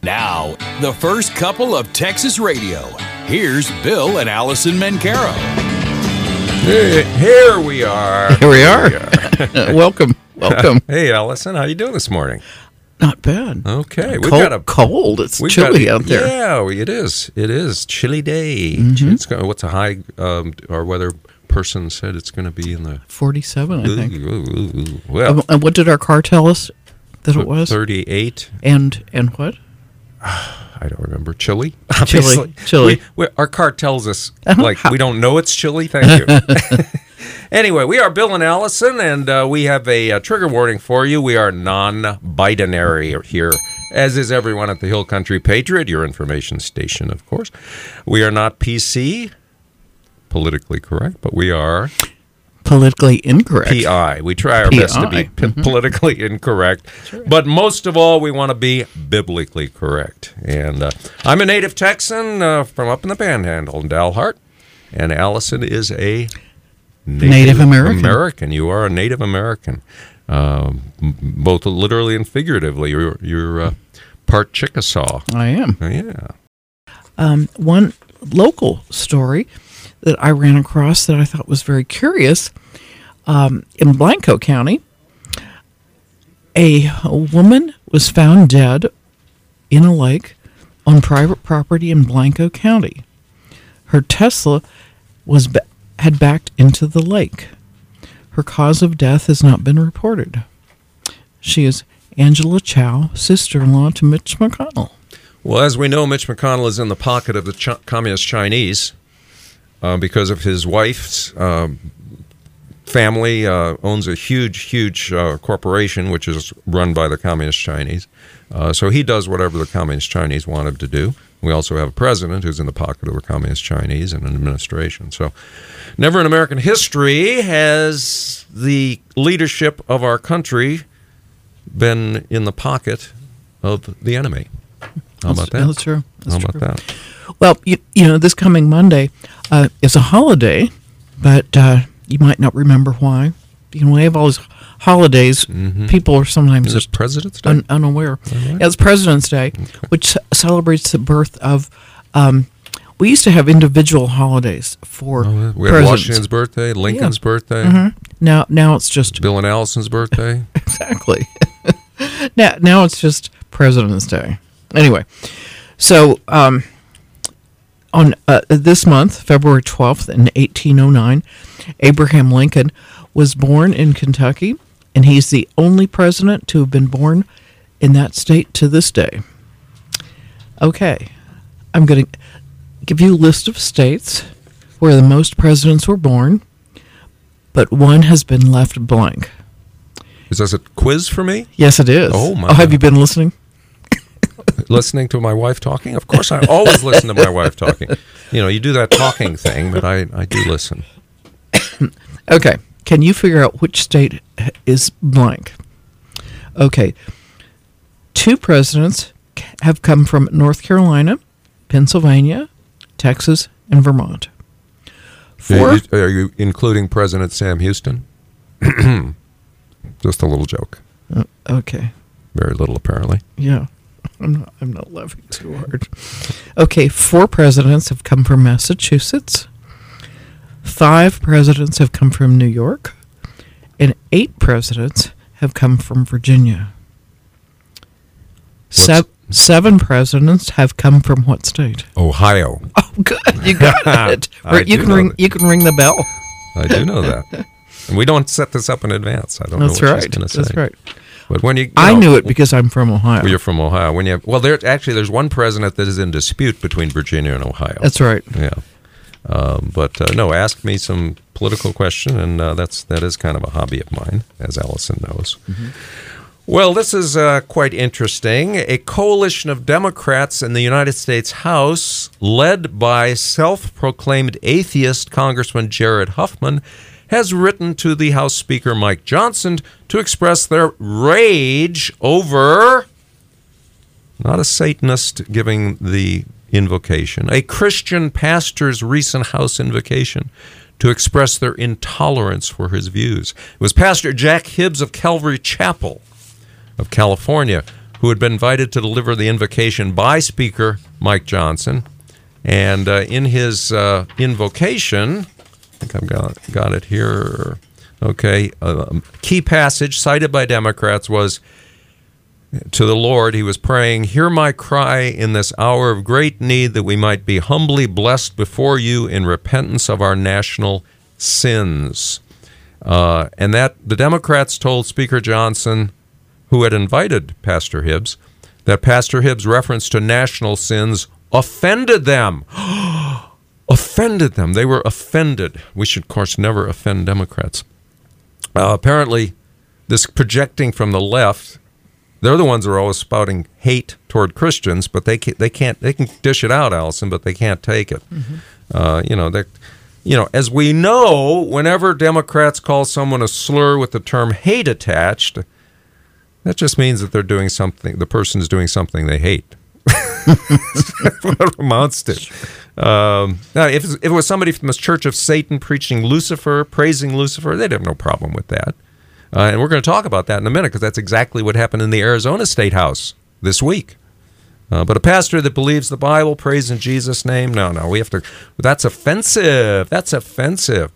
Now, the first couple of Texas radio. Here's Bill and Allison Mencaro. Hey, here we are. Here we are. Welcome. Hey, Allison, how you doing this morning? Not bad. Okay, we've got a cold. It's chilly out there. Yeah, it is. It is chilly day. Mm-hmm. It's what's a high? Our weather person said it's going to be in the 47. I think. Well, and what did our car tell us that it was? 38. And what? I don't remember. Chilly? Chilly. Our car tells us, we don't know it's chilly. Thank you. Anyway, we are Bill and Allison, and we have a trigger warning for you. We are non-binary here, as is everyone at the Hill Country Patriot, your information station, of course. We are not PC, politically correct, but we are... politically incorrect. PI. We try our best to be politically incorrect. Right. But most of all, we want to be biblically correct. And I'm a native Texan from up in the Panhandle in Dalhart. And Allison is a Native American. You are a Native American, both literally and figuratively. You're part Chickasaw. I am. Yeah. One local story that I ran across that I thought was very curious. In Blanco County, a woman was found dead in a lake on private property in Blanco County. Her Tesla had backed into the lake. Her cause of death has not been reported. She is Angela Chow, sister-in-law to Mitch McConnell. Well, as we know, Mitch McConnell is in the pocket of the Communist Chinese. Because of his wife's family owns a huge corporation, which is run by the Communist Chinese. So he does whatever the Communist Chinese want him to do. We also have a president who's in the pocket of the Communist Chinese and an administration. So never in American history has the leadership of our country been in the pocket of the enemy. How about that? That's true. How about that? Well, you know, this coming Monday is a holiday, but you might not remember why. You know, we have all these holidays. Mm-hmm. People are sometimes just President's Day? Unaware. Right? Yeah, it's President's Day, which celebrates the birth of. We used to have individual holidays for we had Washington's birthday, Lincoln's birthday. Mm-hmm. Now it's just Bill and Allison's birthday. Exactly. now it's just President's Day. Anyway, so on this month, February 12th, in 1809, Abraham Lincoln was born in Kentucky, and he's the only president to have been born in that state to this day. Okay, I'm going to give you a list of states where the most presidents were born, but one has been left blank. Is this a quiz for me? Yes, it is. Oh, my God. Have you been listening? Listening to my wife talking? Of course, I always listen to my wife talking. You know, you do that talking thing, but I do listen. Okay. Can you figure out which state is blank? Okay. 2 presidents have come from North Carolina, Pennsylvania, Texas, and Vermont. 4. Are you including President Sam Houston? Just a little joke. Okay. Very little, apparently. Yeah. I'm not laughing too hard. Okay, 4 presidents have come from Massachusetts. 5 presidents have come from New York. And 8 presidents have come from Virginia. 7 presidents have come from what state? Ohio. Oh, good. You got it. You can ring the bell. I do know that. And we don't set this up in advance. I don't know what she's going to say. That's right. But when I knew it because I'm from Ohio. Well, you're from Ohio. There's one president that is in dispute between Virginia and Ohio. That's right. Yeah. No, ask me some political question, and that is kind of a hobby of mine, as Allison knows. Mm-hmm. Well, this is quite interesting. A coalition of Democrats in the United States House, led by self-proclaimed atheist Congressman Jared Huffman, has written to the House Speaker Mike Johnson to express their rage over not a Satanist giving the invocation, a Christian pastor's recent House invocation to express their intolerance for his views. It was Pastor Jack Hibbs of Calvary Chapel of California who had been invited to deliver the invocation by Speaker Mike Johnson. And in his invocation, I think I've got it here. Okay, key passage cited by Democrats was to the Lord. He was praying, "Hear my cry in this hour of great need, that we might be humbly blessed before you in repentance of our national sins." And that the Democrats told Speaker Johnson, who had invited Pastor Hibbs, that Pastor Hibbs' reference to national sins offended them. Offended them. They were offended. We should, of course, never offend Democrats. Apparently, this projecting from the left, they're the ones who are always spouting hate toward Christians, but they can dish it out, Allison, but they can't take it. As we know, whenever Democrats call someone a slur with the term hate attached, that just means that they're doing something. The person is doing something they hate. That's what it amounts to. Now, if it was somebody from the Church of Satan preaching Lucifer, praising Lucifer, they'd have no problem with that. And we're going to talk about that in a minute, because that's exactly what happened in the Arizona State House this week. But a pastor that believes the Bible, prays in Jesus' name, no, we have to. That's offensive. That's offensive.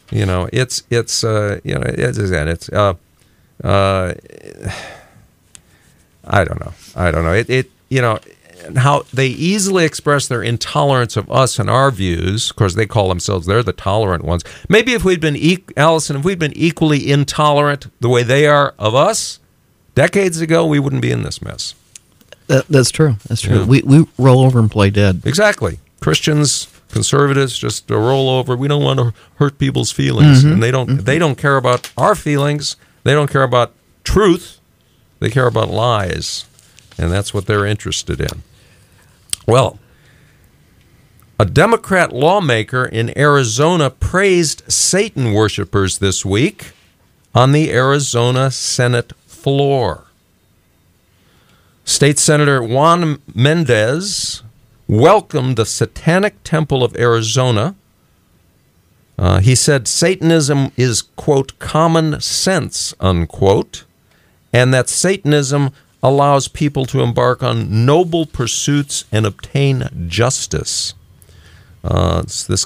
I don't know. How they easily express their intolerance of us and our views. Of course, they call themselves, they're the tolerant ones. Maybe if we'd been, Allison, if we'd been equally intolerant the way they are of us decades ago, we wouldn't be in this mess. That's true. That's true. Yeah. We roll over and play dead. Exactly. Christians, conservatives, just a roll over. We don't want to hurt people's feelings. And they don't care about our feelings. They don't care about truth. They care about lies. And that's what they're interested in. Well, a Democrat lawmaker in Arizona praised Satan worshipers this week on the Arizona Senate floor. State Senator Juan Mendez welcomed the Satanic Temple of Arizona. He said Satanism is, quote, common sense, unquote, and that Satanism allows people to embark on noble pursuits and obtain justice. And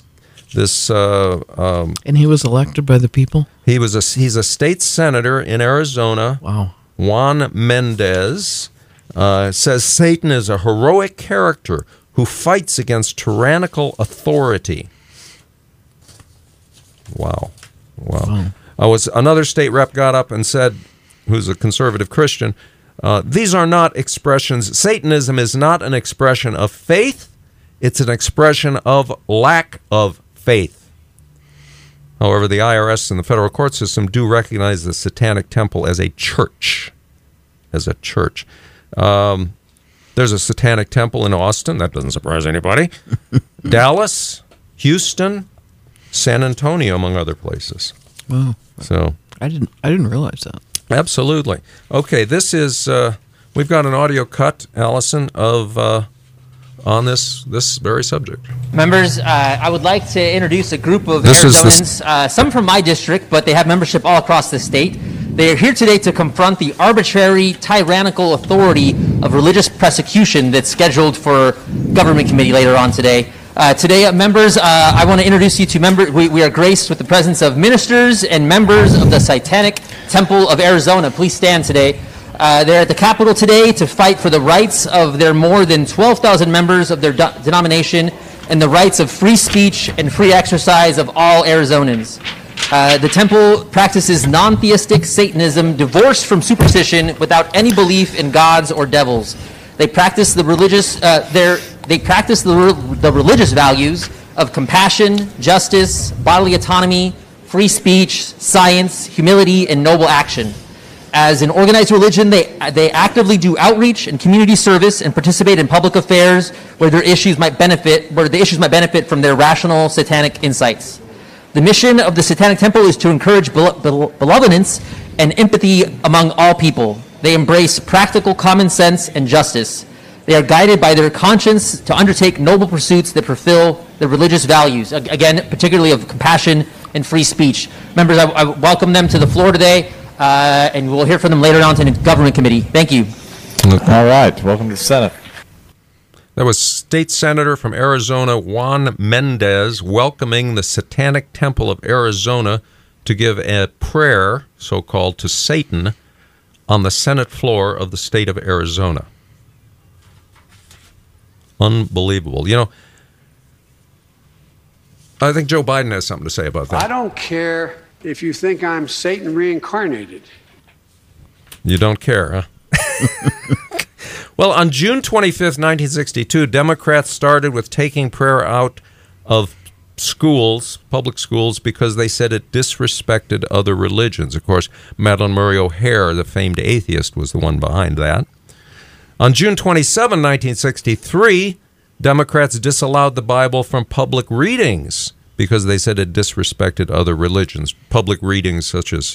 he was elected by the people? He's a state senator in Arizona. Wow. Juan Mendez says Satan is a heroic character who fights against tyrannical authority. Wow. Another state rep got up and said, who's a conservative Christian, these are not expressions. Satanism is not an expression of faith. It's an expression of lack of faith. However, the IRS and the federal court system do recognize the Satanic Temple as a church. There's a Satanic Temple in Austin. That doesn't surprise anybody. Dallas, Houston, San Antonio, among other places. Wow. So I didn't realize that. Absolutely. Okay, this is we've got an audio cut, Allison, of on this very subject. Members, I would like to introduce a group of Arizonans, some from my district, but they have membership all across the state. They are here today to confront the arbitrary, tyrannical authority of religious persecution that's scheduled for government committee later on today. Today, members, I want to introduce you to members. We are graced with the presence of ministers and members of the Satanic Temple of Arizona. Please stand today. They're at the Capitol today to fight for the rights of their more than 12,000 members of their denomination and the rights of free speech and free exercise of all Arizonans. The temple practices non-theistic Satanism divorced from superstition without any belief in gods or devils. They practice the religious the religious values of compassion, justice, bodily autonomy, free speech, science, humility, and noble action. As an organized religion, they actively do outreach and community service and participate in public affairs where the issues might benefit from their rational satanic insights. The mission of the Satanic Temple is to encourage benevolence and empathy among all people. They embrace practical common sense and justice. They are guided by their conscience to undertake noble pursuits that fulfill their religious values, again, particularly of compassion and free speech. Members, I welcome them to the floor today, and we'll hear from them later on in the government committee. Thank you. All right. Welcome to the Senate. That was State Senator from Arizona Juan Mendez welcoming the Satanic Temple of Arizona to give a prayer, so-called, to Satan on the Senate floor of the state of Arizona. Unbelievable. You know, I think Joe Biden has something to say about that. I don't care if you think I'm Satan reincarnated. You don't care, huh? Well, on June 25th, 1962, Democrats started with taking prayer out of schools, public schools, because they said it disrespected other religions. Of course, Madalyn Murray O'Hair, the famed atheist, was the one behind that. On June 27, 1963, Democrats disallowed the Bible from public readings because they said it disrespected other religions. Public readings such as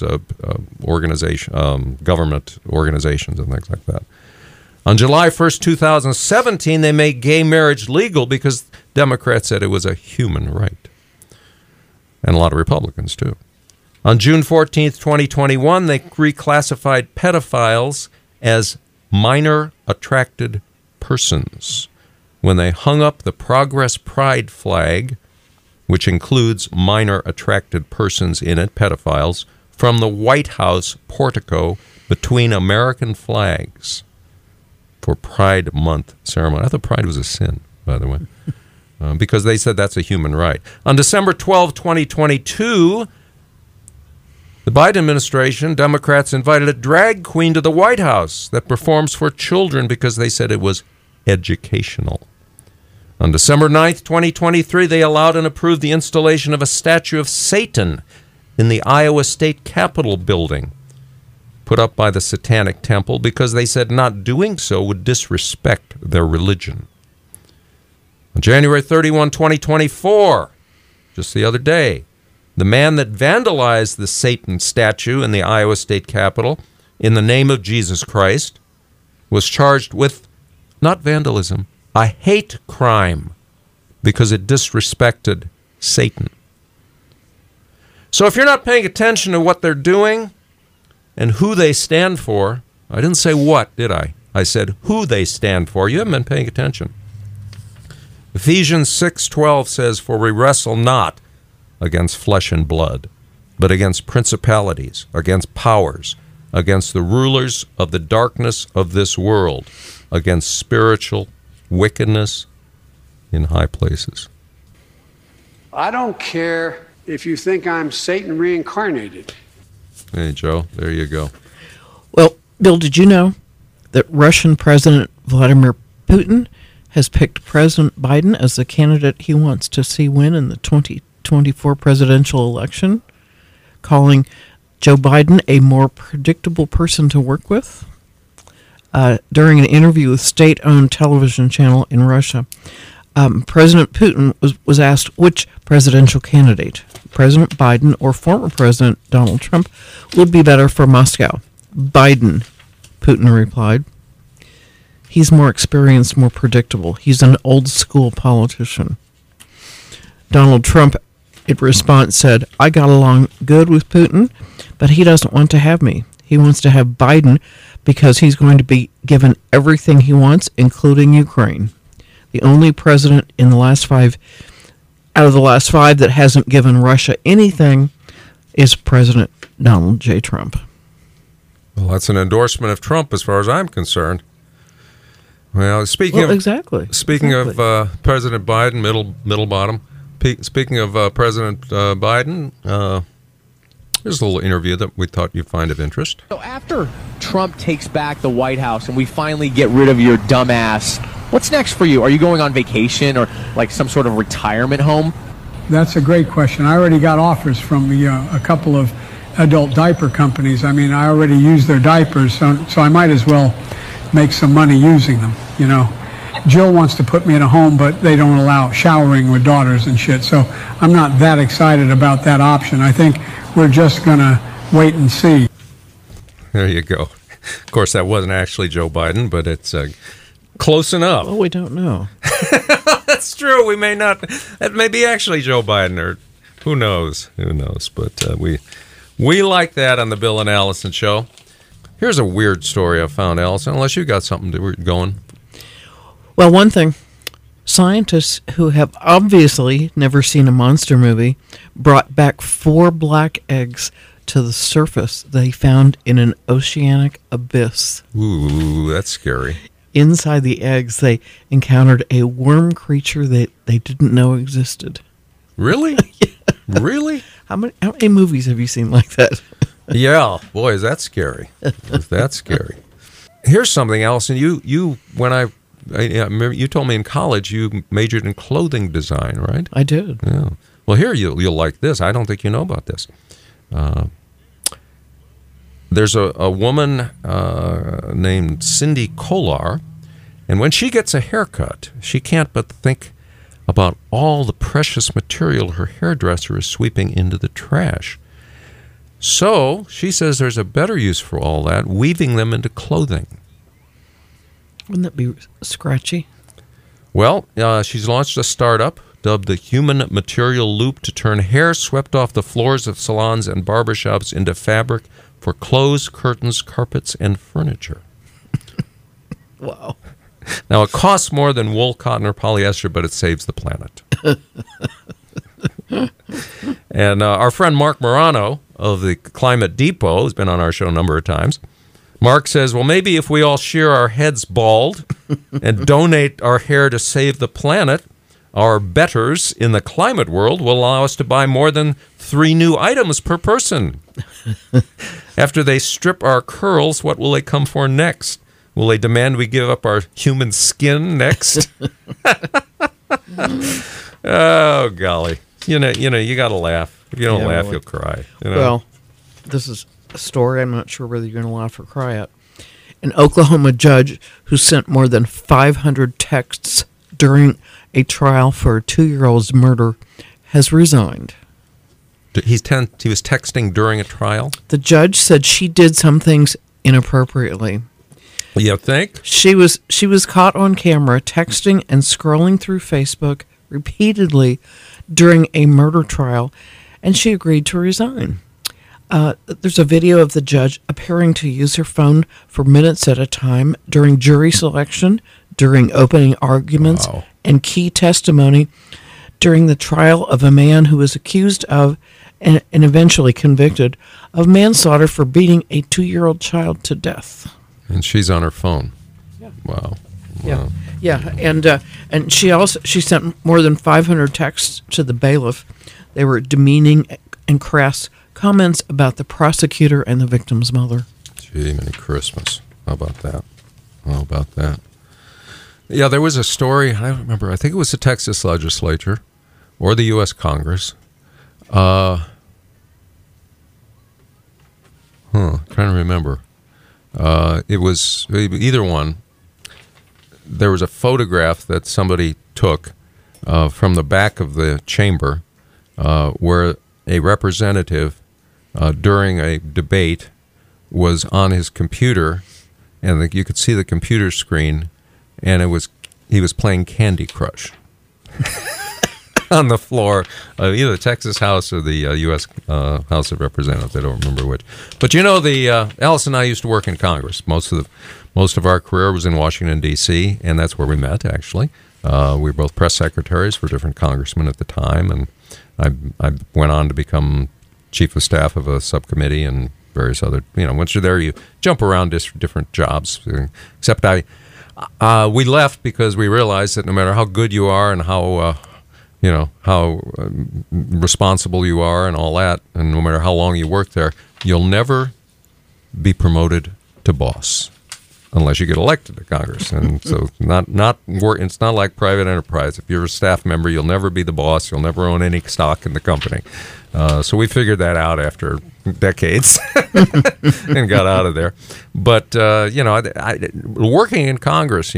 government organizations and things like that. On July 1st, 2017, they made gay marriage legal because Democrats said it was a human right. And a lot of Republicans, too. On June 14th, 2021, they reclassified pedophiles as minor attracted persons when they hung up the Progress Pride flag, which includes minor attracted persons in it, pedophiles, from the White House portico between American flags for Pride Month ceremony. I thought Pride was a sin, by the way, because they said that's a human right. On December 12, 2022, the Biden administration, Democrats invited a drag queen to the White House that performs for children because they said it was educational. On December 9th, 2023, they allowed and approved the installation of a statue of Satan in the Iowa State Capitol building, put up by the Satanic Temple, because they said not doing so would disrespect their religion. On January 31, 2024, just the other day, the man that vandalized the Satan statue in the Iowa State Capitol in the name of Jesus Christ was charged with not vandalism, a hate crime, because it disrespected Satan. So if you're not paying attention to what they're doing and who they stand for, I didn't say what, did I? I said who they stand for. You haven't been paying attention. Ephesians 6:12 says, "For we wrestle not against flesh and blood, but against principalities, against powers, against the rulers of the darkness of this world, against spiritual wickedness in high places." I don't care if you think I'm Satan reincarnated. Hey, Joe, there you go. Well, Bill, did you know that Russian President Vladimir Putin has picked President Biden as the candidate he wants to see win in the 2024 presidential election, calling Joe Biden a more predictable person to work with? During an interview with state-owned television channel in Russia, President Putin was asked which presidential candidate, President Biden or former President Donald Trump, would be better for Moscow. Biden, Putin replied. He's more experienced, more predictable. He's an old-school politician. Donald Trump, in response, said, "I got along good with Putin, but he doesn't want to have me. He wants to have Biden because he's going to be given everything he wants, including Ukraine. The only president in the last five, out of the last five, that hasn't given Russia anything is President Donald J. Trump." Well, that's an endorsement of Trump as far as I'm concerned. Well, speaking of President Biden, middle bottom. Speaking of President Biden, here's a little interview that we thought you'd find of interest. So after Trump takes back the White House and we finally get rid of your dumbass, what's next for you? Are you going on vacation or like some sort of retirement home? That's a great question. I already got offers from a couple of adult diaper companies. I mean, I already use their diapers, so I might as well make some money using them, you know. Jill wants to put me in a home, but they don't allow showering with daughters and shit, so I'm not that excited about that option. I think we're just going to wait and see. There you go. Of course, that wasn't actually Joe Biden, but it's close enough. Well, we don't know. That's true. We may not. That may be actually Joe Biden, or who knows? Who knows? But we like that on the Bill and Allison Show. Here's a weird story I found, Allison, unless you got something going. Well, one thing. Scientists who have obviously never seen a monster movie brought back 4 black eggs to the surface they found in an oceanic abyss. Ooh, that's scary. Inside the eggs, they encountered a worm creature that they didn't know existed. Really? Yeah. Really? How many movies have you seen like that? Yeah, boy, is that scary. Is that scary. Here's something, Allison. You when I remember you told me in college you majored in clothing design, right? I did. Yeah. Well, here you'll like this. I don't think you know about this. There's a woman named Cindy Kolar, and when she gets a haircut, she can't but think about all the precious material her hairdresser is sweeping into the trash. So she says there's a better use for all that, weaving them into clothing. Wouldn't that be scratchy? Well, she's launched a startup dubbed the Human Material Loop to turn hair swept off the floors of salons and barbershops into fabric for clothes, curtains, carpets, and furniture. Wow. Now, it costs more than wool, cotton, or polyester, but it saves the planet. And our friend Mark Morano of the Climate Depot has been on our show a number of times. Mark says, well, maybe if we all shear our heads bald and donate our hair to save the planet, our betters in the climate world will allow us to buy more than 3 new items per person. After they strip our curls, what will they come for next? Will they demand we give up our human skin next? Oh, golly. You got to laugh. If you don't laugh, you'll cry. Well, this is a story I'm not sure whether you're going to laugh or cry at. An Oklahoma judge who sent more than 500 texts during a trial for a 2-year-old's murder has resigned. He was texting during a trial? The judge said she did some things inappropriately. You think? She was caught on camera texting and scrolling through Facebook repeatedly during a murder trial, and she agreed to resign. There's a video of the judge appearing to use her phone for minutes at a time during jury selection, during opening arguments, and key testimony during the trial of a man who was accused of and eventually convicted of manslaughter for beating a 2-year-old child to death. And she's on her phone. Yeah. Wow. Yeah, and she sent more than 500 texts to the bailiff. They were demeaning and crass comments about the prosecutor and the victim's mother. Gee, Merry Christmas. How about that? Yeah, there was a story, I don't remember, I think it was the Texas legislature or the U.S. Congress. Trying to remember. It was either one. There was a photograph that somebody took from the back of the chamber where a representative during a debate was on his computer, and you could see the computer screen, and he was playing Candy Crush on the floor of either the Texas House or the U.S. House of Representatives. I don't remember which. But Alice and I used to work in Congress. Most of our career was in Washington, D.C., and that's where we met, actually. We were both press secretaries for different congressmen at the time, and I went on to become chief of staff of a subcommittee and various other, once you're there, you jump around different jobs. Except we left because we realized that no matter how good you are and how responsible you are and all that, and no matter how long you work there, you'll never be promoted to boss unless you get elected to Congress. And so it's not like private enterprise. If you're a staff member, you'll never be the boss. You'll never own any stock in the company. So we figured that out after decades and got out of there. But, working in Congress,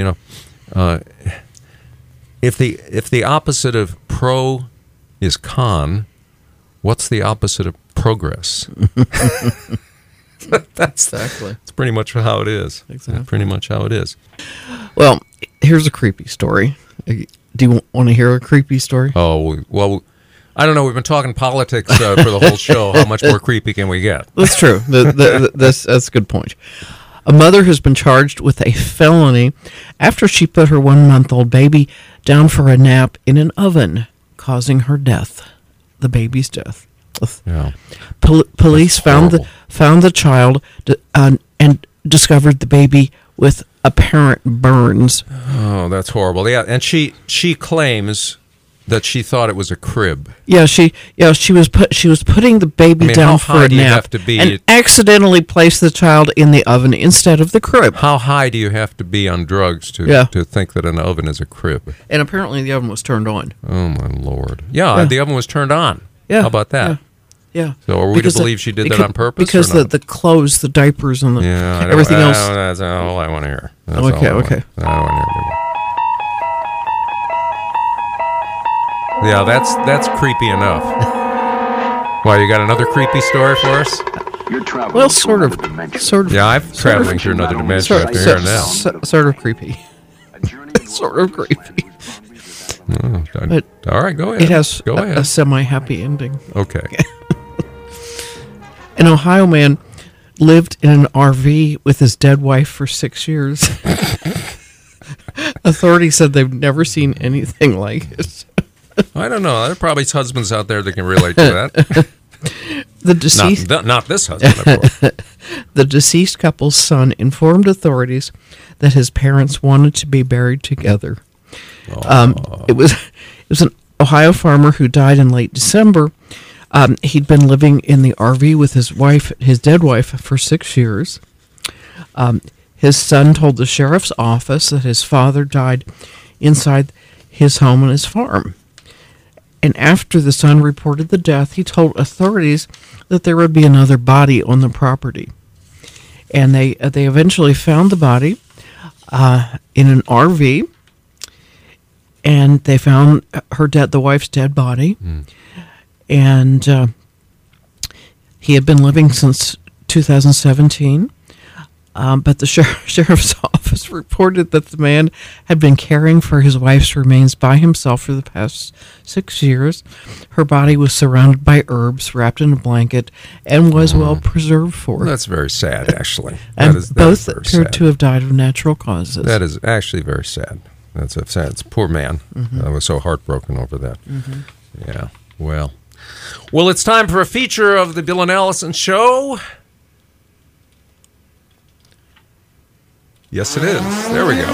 if the opposite of pro is con, what's the opposite of progress? That's pretty much how it is. Exactly. That's pretty much how it is. Well, here's a creepy story. Do you want to hear a creepy story? Oh, well, I don't know. We've been talking politics for the whole show. How much more creepy can we get? That's true. That's a good point. A mother has been charged with a felony after she put her 1-month-old baby down for a nap in an oven, causing her death. The baby's death. Yeah. Police found the child and discovered the baby with apparent burns. Oh, that's horrible. Yeah, and she claims that she thought it was a crib. Yeah, she was putting the baby down for a nap. How high do you have to be? And accidentally placed the child in the oven instead of the crib. How high do you have to be on drugs to think that an oven is a crib? And apparently the oven was turned on. Oh my Lord! Yeah, the oven was turned on. Yeah. How about that? Yeah. So are we to believe she did that on purpose? Because the clothes, the diapers, and everything else. That's all I want to hear. Okay. I don't want to hear. Yeah, that's creepy enough. Why, you got another creepy story for us? Well, sort of. Yeah, I'm traveling through another dimension after hearing that. Sort of creepy. Sort of creepy. But all right, go ahead. It has go ahead. A semi-happy ending. Okay. An Ohio man lived in an RV with his dead wife for 6 years. Authorities said they've never seen anything like it. I don't know. There are probably husbands out there that can relate to that. The deceased, not this husband, of course. The deceased couple's son informed authorities that his parents wanted to be buried together. It was an Ohio farmer who died in late December. He'd been living in the RV with his dead wife, for 6 years. His son told the sheriff's office that his father died inside his home on his farm. And after the son reported the death, he told authorities that there would be another body on the property. And they eventually found the body in an RV, and they found the wife's dead body. And he had been living since 2017. But the sheriff's office reported that the man had been caring for his wife's remains by himself for the past 6 years. Her body was surrounded by herbs, wrapped in a blanket, and was well preserved for. That's very sad, actually. And both appeared to have died of natural causes. That is actually very sad. That's a sad. It's a poor man. I was so heartbroken over that. Yeah. Well, it's time for a feature of the Bill and Allison Show. Yes, it is. There we go.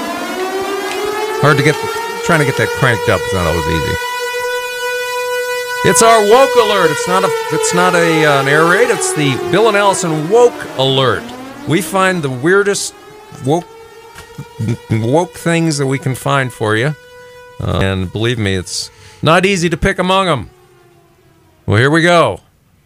Trying to get that cranked up is not always easy. It's our woke alert. It's not an air raid. It's the Bill and Allison woke alert. We find the weirdest woke things that we can find for you, and believe me, it's not easy to pick among them. Well, here we go.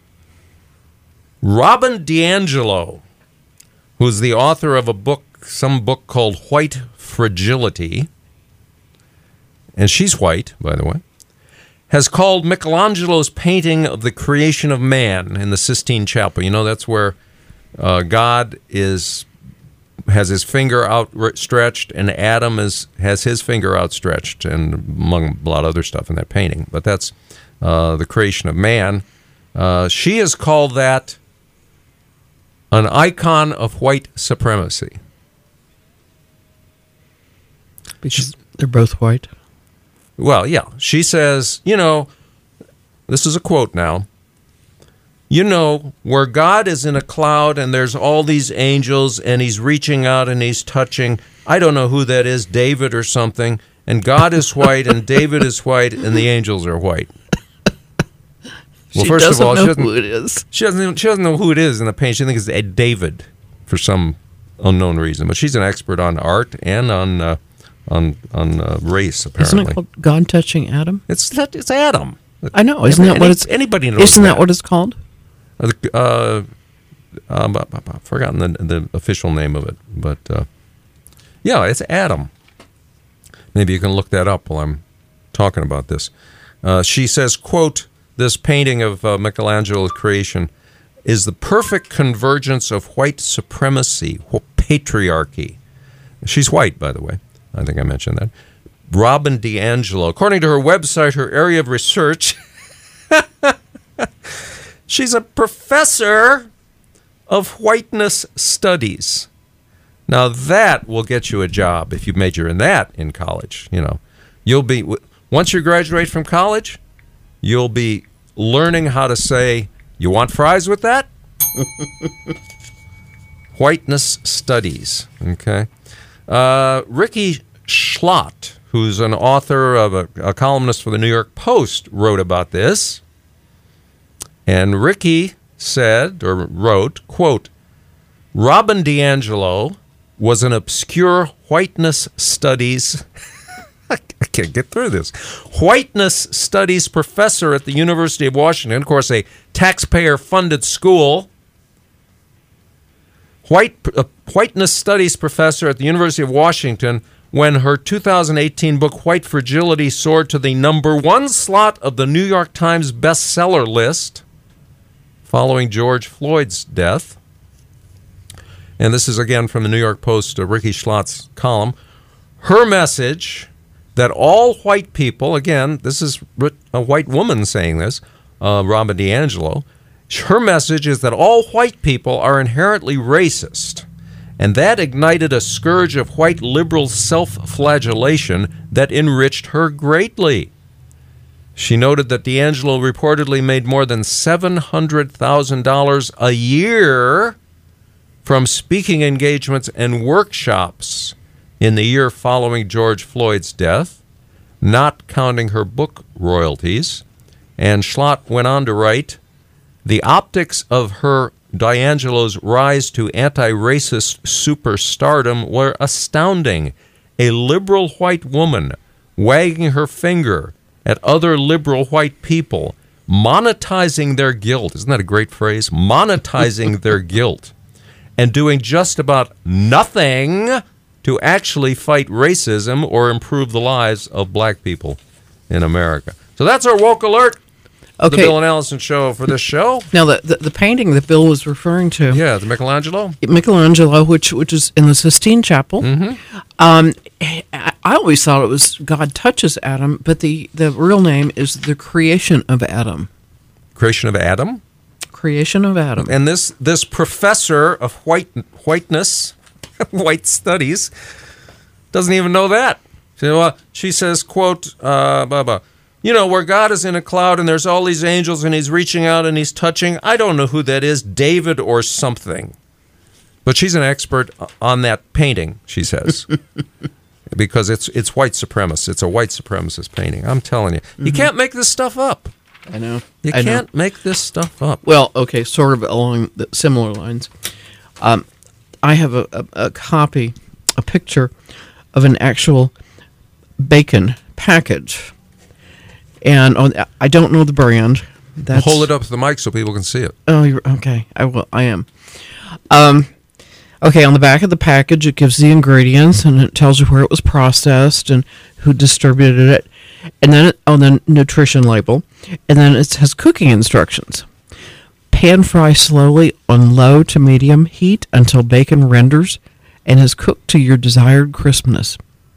Robin DiAngelo, who's the author of some book called White Fragility, and she's white, by the way, has called Michelangelo's painting of the creation of man in the Sistine Chapel. You know, that's where God has his finger outstretched, and Adam has his finger outstretched, and among a lot of other stuff in that painting. But that's the creation of man. She has called that an icon of white supremacy. Because they're both white? Well, yeah. She says, this is a quote now, where God is in a cloud and there's all these angels and he's reaching out and he's touching, I don't know who that is, David or something, and God is white and David is white and the angels are white. Well, first of all, she doesn't know who it is. She doesn't know who it is in the painting. She thinks it's David for some unknown reason. But she's an expert on art and on race, apparently. Isn't it called God Touching Adam? It's Adam. I know. Isn't that what it's? Anybody knows? Isn't that what it's called? I've forgotten the official name of it, but yeah, it's Adam. Maybe you can look that up while I'm talking about this. She says, quote, this painting of Michelangelo's creation is the perfect convergence of white supremacy, patriarchy. She's white, by the way. I think I mentioned that. Robin DiAngelo. According to her website, her area of research She's a professor of whiteness studies. Now that will get you a job if you major in that in college. You know, you'll be, once you graduate from college, you'll be learning how to say, "You want fries with that?" Whiteness studies. Okay. Ricky Schlott, who's an author of a columnist for the New York Post, wrote about this. And Ricky said, or wrote, quote, "Robin DiAngelo was an obscure whiteness studies," I can't get through this, whiteness studies professor at the University of Washington, of course, a taxpayer-funded school. Whiteness studies professor at the University of Washington when her 2018 book, White Fragility, soared to the #1 slot of the New York Times bestseller list following George Floyd's death. And this is again from the New York Post, Ricky Schlott's column. Her message that all white people, again, this is a white woman saying this, Robin DiAngelo, her message is that all white people are inherently racist, and that ignited a scourge of white liberal self-flagellation that enriched her greatly. She noted that DiAngelo reportedly made more than $700,000 a year from speaking engagements and workshops in the year following George Floyd's death, not counting her book royalties. And Schlott went on to write, "The optics of her DiAngelo's rise to anti-racist superstardom were astounding. A liberal white woman wagging her finger at other liberal white people, monetizing their guilt." Isn't that a great phrase? Monetizing their guilt. And doing just about nothing to actually fight racism or improve the lives of black people in America. So that's our woke alert. Okay. The Bill and Allison show for this show. Now, the painting that Bill was referring to. Yeah, the Michelangelo, which is in the Sistine Chapel. Mm-hmm. I always thought it was God Touches Adam, but the real name is The Creation of Adam. Creation of Adam? Creation of Adam. And this professor of whiteness, white studies, doesn't even know that. She says, quote, "You know, where God is in a cloud and there's all these angels and he's reaching out and he's touching. I don't know who that is, David or something." But she's an expert on that painting, she says, because it's white supremacist. It's a white supremacist painting. I'm telling you. You can't make this stuff up. I know. You can't make this stuff up. Well, okay, sort of along the similar lines. I have a copy, a picture of an actual bacon package. And I don't know the brand. Hold it up to the mic so people can see it. Oh, you're okay. I will. I am. Okay, on the back of the package, it gives the ingredients and it tells you where it was processed and who distributed it. And then on the nutrition label, and then it has cooking instructions. Pan fry slowly on low to medium heat until bacon renders and is cooked to your desired crispness.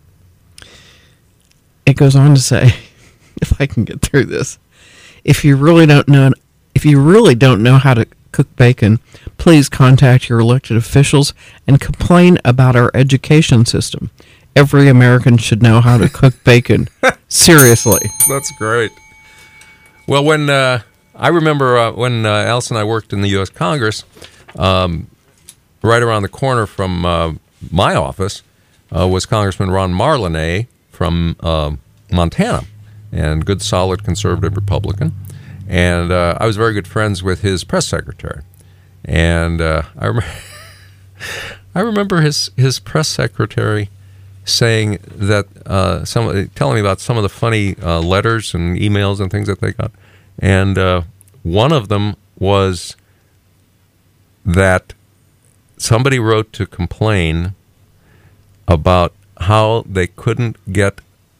It goes on to say, if I can get through this, if you really don't know how to cook bacon, please contact your elected officials and complain about our education system. Every American should know how to cook bacon. Seriously. That's great. Well, when I remember when Alice and I worked in the U.S. Congress, right around the corner from my office was Congressman Ron Marlenay from Montana, and good, solid conservative Republican. And I was very good friends with his press secretary. And I remember his press secretary saying that telling me about some of the funny letters and emails and things that they got. And one of them was that somebody wrote to complain about how they couldn't get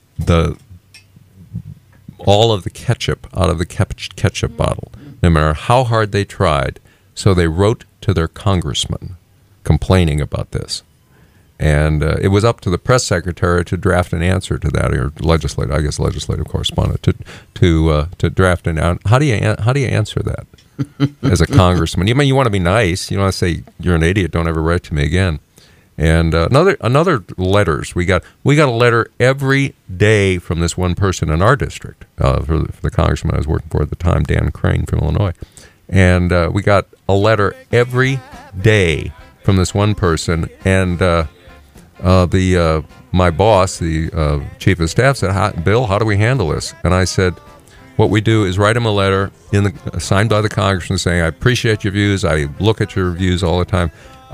all of the ketchup out of the ketchup bottle, no matter how hard they tried. So they wrote to their congressman complaining about this. And it was up to the press secretary to draft an answer to that, or legislative correspondent to draft an answer. How do you answer that as a congressman? You want to be nice. You want to say you're an idiot. Don't ever write to me again. And another letters. We got a letter every day from this one person in our district, for the congressman I was working for at the time, Dan Crane from Illinois. And we got a letter every day from this one person. And my boss, the chief of staff, said, "Bill, how do we handle this?" And I said, "What we do is write him a letter signed by the congressman saying, I appreciate your views. I look at your views all the time.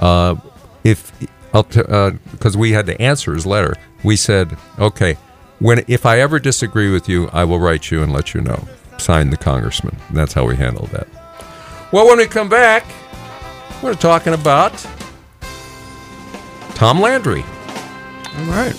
Because we had to answer his letter, we said, okay, if I ever disagree with you, I will write you and let you know. Signed, the congressman." And that's how we handled that. Well, when we come back, we're talking about Tom Landry. All right.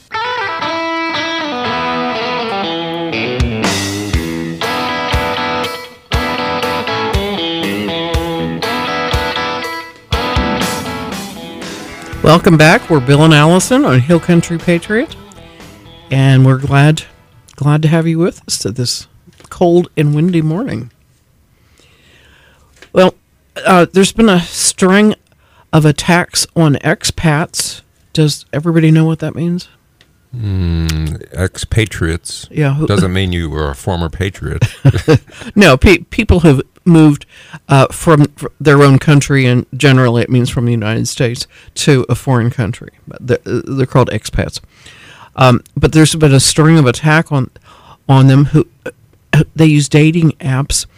Welcome back. We're Bill and Allison on Hill Country Patriot, and we're glad to have you with us this cold and windy morning. Well, there's been a string of attacks on expats. Does everybody know what that means? Expatriates. Yeah. Doesn't mean you were a former patriot. No, people have moved from their own country, and generally it means from the United States to a foreign country. They're called expats. But there's been a string of attack on them. They use dating apps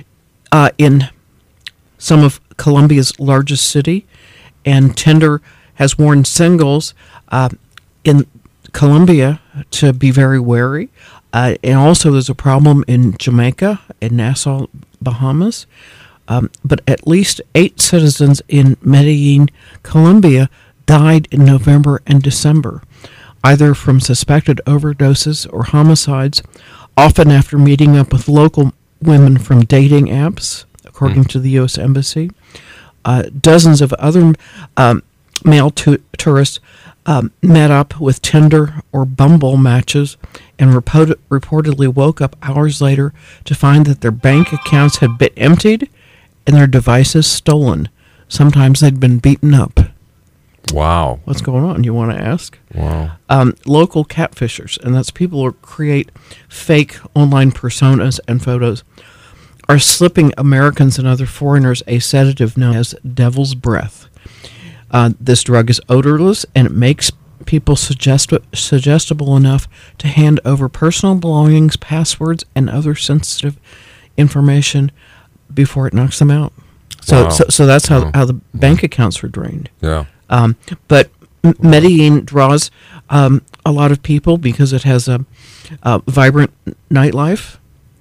in some of Colombia's largest city, and Tinder has warned singles in Colombia to be very wary. And also there's a problem in Jamaica and Nassau, Bahamas. But at least 8 citizens in Medellin, Colombia, died in November and December, either from suspected overdoses or homicides, often after meeting up with local women from dating apps, according to the U.S. Embassy. Dozens of other male tourists met up with Tinder or Bumble matches and reportedly woke up hours later to find that their bank accounts had been emptied and their devices stolen. Sometimes they'd been beaten up. Wow. What's going on, you want to ask? Wow. Local catfishers, and that's people who create fake online personas and photos, are slipping Americans and other foreigners a sedative known as devil's breath. This drug is odorless, and it makes people suggestible enough to hand over personal belongings, passwords, and other sensitive information before it knocks them out. So, Wow. so that's how the bank accounts were drained. Yeah. But Medellin draws a lot of people because it has a vibrant nightlife.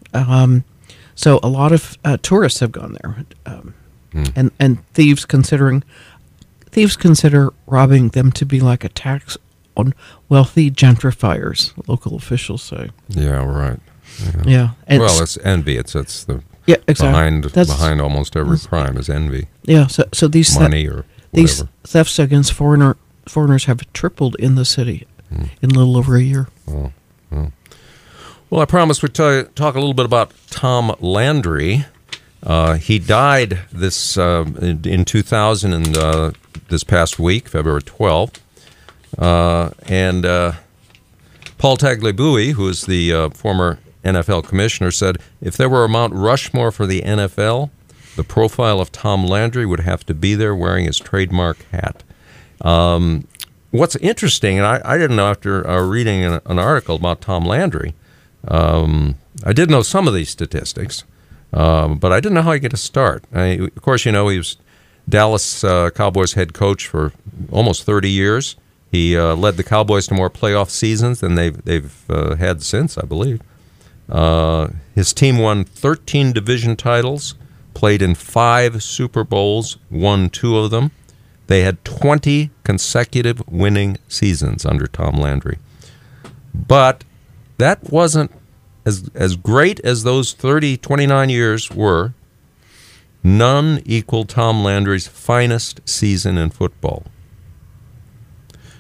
So a lot of tourists have gone there, and thieves consider robbing them to be like a tax on wealthy gentrifiers, local officials say. Yeah, right. Yeah. And Well, it's envy. It's the exactly. behind almost every crime is envy. Yeah. So these Money or these whatever. thefts against foreigners have tripled in the city in a little over a year. Well, I promised we'd talk a little bit about Tom Landry. He died in 2000 and this past week, February 12th. And Paul Tagliabue, who is the former NFL commissioner, said, if there were a Mount Rushmore for the NFL, the profile of Tom Landry would have to be there wearing his trademark hat. What's interesting, and I didn't know after reading an article about Tom Landry, I did know some of these statistics, but I didn't know how he got to start. Of course, he was Dallas Cowboys head coach for almost 30 years. He led the Cowboys to more playoff seasons than they've had since, I believe. His team won 13 division titles, played in 5 Super Bowls, won 2 of them. They had 20 consecutive winning seasons under Tom Landry. But that wasn't as great as those 29 years were. None equal Tom Landry's finest season in football.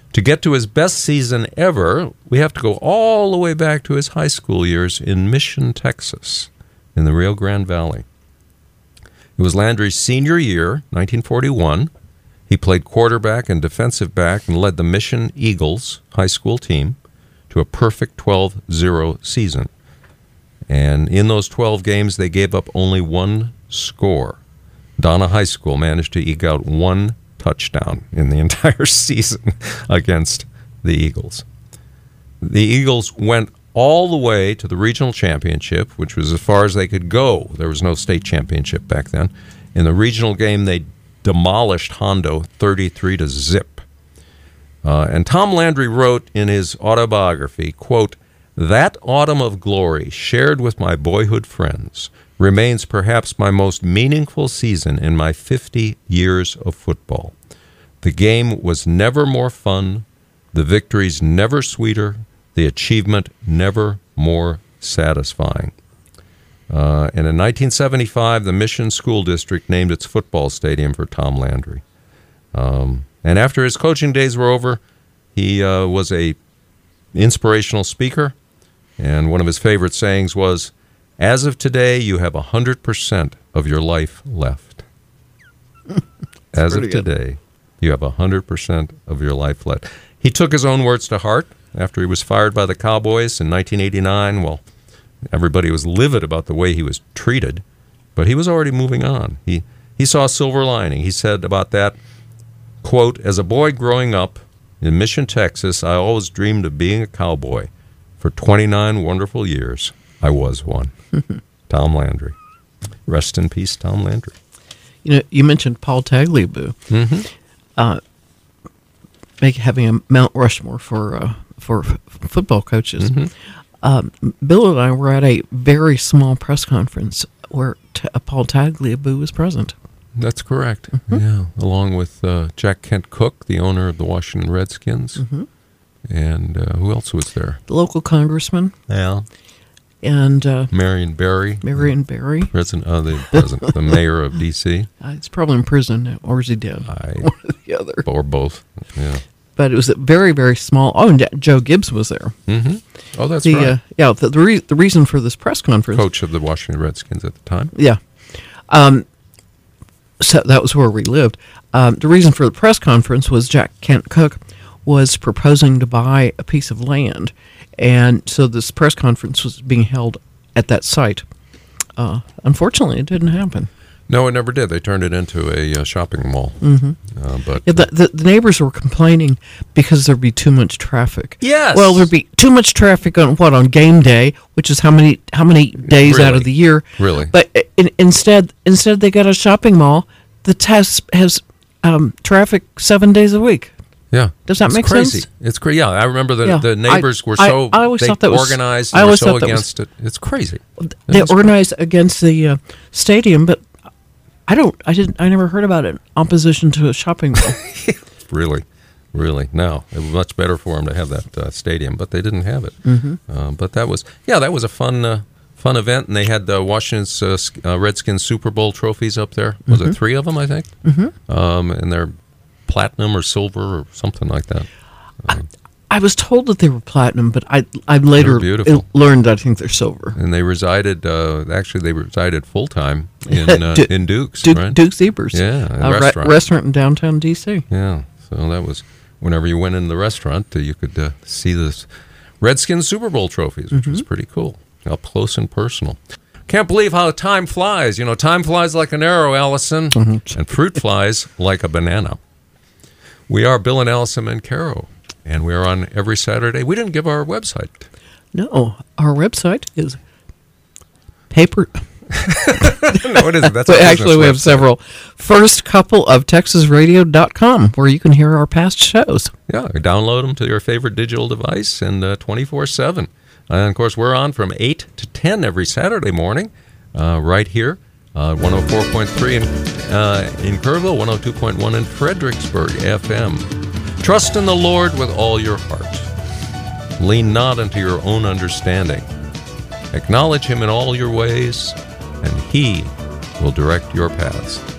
To get to his best season ever, we have to go all the way back to his high school years in Mission, Texas, in the Rio Grande Valley. It was Landry's senior year, 1941. He played quarterback and defensive back and led the Mission Eagles high school team to a perfect 12-0 season. And in those 12 games, they gave up only one score. Donna High School managed to eke out one touchdown in the entire season against the Eagles. The Eagles went all the way to the regional championship, which was as far as they could go. There was no state championship back then. In the regional game, they demolished Hondo 33-0. And Tom Landry wrote in his autobiography, quote, "That autumn of glory shared with my boyhood friends remains perhaps my most meaningful season in my 50 years of football. The game was never more fun, the victories never sweeter, the achievement never more satisfying." And in 1975, the Mission School District named its football stadium for Tom Landry. And after his coaching days were over, he was a inspirational speaker, and one of his favorite sayings was, "As of today, you have 100% of your life left." As of today, you have 100% of your life left. He took his own words to heart after he was fired by the Cowboys in 1989. Well, everybody was livid about the way he was treated, but he was already moving on. He saw a silver lining. He said about that, quote, "As a boy growing up in Mission, Texas, I always dreamed of being a cowboy. For 29 wonderful years, I was one." Tom Landry. Rest in peace, Tom Landry. You know, you mentioned Paul Tagliabue. Having a Mount Rushmore for football coaches. Bill and I were at a very small press conference where Paul Tagliabue was present. That's correct. Yeah, along with Jack Kent Cooke, the owner of the Washington Redskins. And who else was there? The local congressman. Yeah. And Marion Barry. The mayor of D.C. He's probably in prison now, or is he dead? One or the other. Or both, yeah. But it was a very, very small... Oh, and Joe Gibbs was there. Oh, that's right. The reason for this press conference... Coach of the Washington Redskins at the time. Yeah. So that was where we lived. The reason for the press conference was Jack Kent Cooke was proposing to buy a piece of land. And so this press conference was being held at that site. Unfortunately, it didn't happen. No, it never did. They turned it into a shopping mall. But the neighbors were complaining because there'd be too much traffic. Yes. Well, there'd be too much traffic on game day, which is how many days out of the year. Really. But instead they got a shopping mall that has traffic 7 days a week. Yeah. Does that make crazy. sense? It's crazy. Yeah, I remember the neighbors were so I always thought that was organized. They were so against it. It's crazy. They organized against the stadium, but I never heard about it. Opposition to a shopping mall. Really. No, it was much better for them to have that stadium, but they didn't have it. But that was a fun event, and they had the Washington's Redskins Super Bowl trophies up there. Was it 3 of them, I think? And they're platinum or silver or something like that. I was told that they were platinum, but I later learned I think they're silver. And they resided full time in Duke's, right? Duke's Ebers. Yeah, a restaurant in downtown D.C. Yeah, so that was whenever you went in the restaurant, you could see the Redskins Super Bowl trophies, which was pretty cool, up close and personal. Can't believe how time flies. You know, time flies like an arrow, Allison, and fruit flies like a banana. We are Bill and Allison Mancaro, and we're on every Saturday. We didn't give our website. No, our website is paper. No, it isn't. That's but actually, we have several. First couple of TexasRadio.com, where you can hear our past shows. Yeah, download them to your favorite digital device and 24/7. And, of course, we're on from 8 to 10 every Saturday morning right here. 104.3 in Kerrville, 102.1 in Fredericksburg FM. Trust in the Lord with all your heart. Lean not unto your own understanding. Acknowledge him in all your ways, and he will direct your paths.